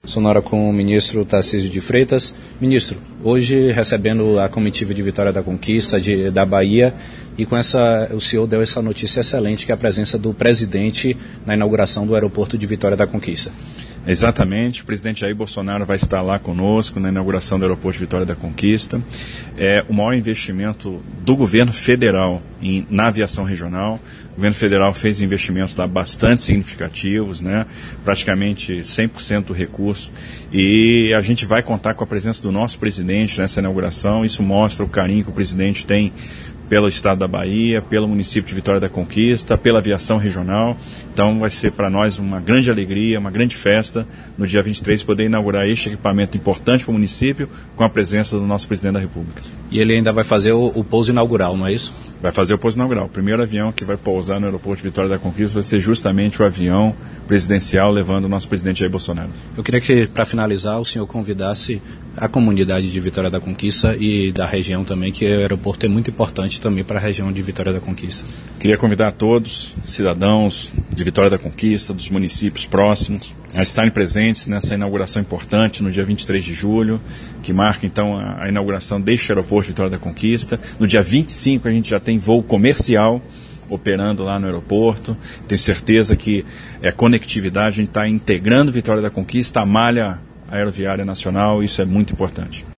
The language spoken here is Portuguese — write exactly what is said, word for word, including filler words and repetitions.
Sonora com o ministro Tarcísio de Freitas. Ministro, hoje recebendo a comitiva de Vitória da Conquista de, da Bahia, e com essa, o senhor deu essa notícia excelente, que é a presença do presidente na inauguração do aeroporto de Vitória da Conquista. Exatamente, o presidente Jair Bolsonaro vai estar lá conosco na inauguração do aeroporto de Vitória da Conquista. É o maior investimento do governo federal em, na aviação regional. O governo federal fez investimentos lá bastante significativos, né? Praticamente cem por cento do recurso. E a gente vai contar com a presença do nosso presidente nessa inauguração. Isso mostra o carinho que o presidente tem pelo estado da Bahia, pelo município de Vitória da Conquista, pela aviação regional. Então vai ser para nós uma grande alegria, uma grande festa no dia vinte e três poder inaugurar este equipamento importante para o município com a presença do nosso presidente da República. E ele ainda vai fazer o, o pouso inaugural, não é isso? Vai fazer o pouso inaugural. O primeiro avião que vai pousar no aeroporto de Vitória da Conquista vai ser justamente o avião presidencial levando o nosso presidente Jair Bolsonaro. Eu queria que, para finalizar, o senhor convidasse a comunidade de Vitória da Conquista e da região também, que o aeroporto é muito importante também para a região de Vitória da Conquista. Queria convidar a todos, cidadãos de Vitória da Conquista, dos municípios próximos, a estarem presentes nessa inauguração importante no dia vinte e três de julho, que marca então a, a inauguração deste aeroporto de Vitória da Conquista. No dia vinte e cinco a gente já tem voo comercial operando lá no aeroporto. Tenho certeza que é conectividade, a gente está integrando Vitória da Conquista à malha aeroviária nacional, isso é muito importante.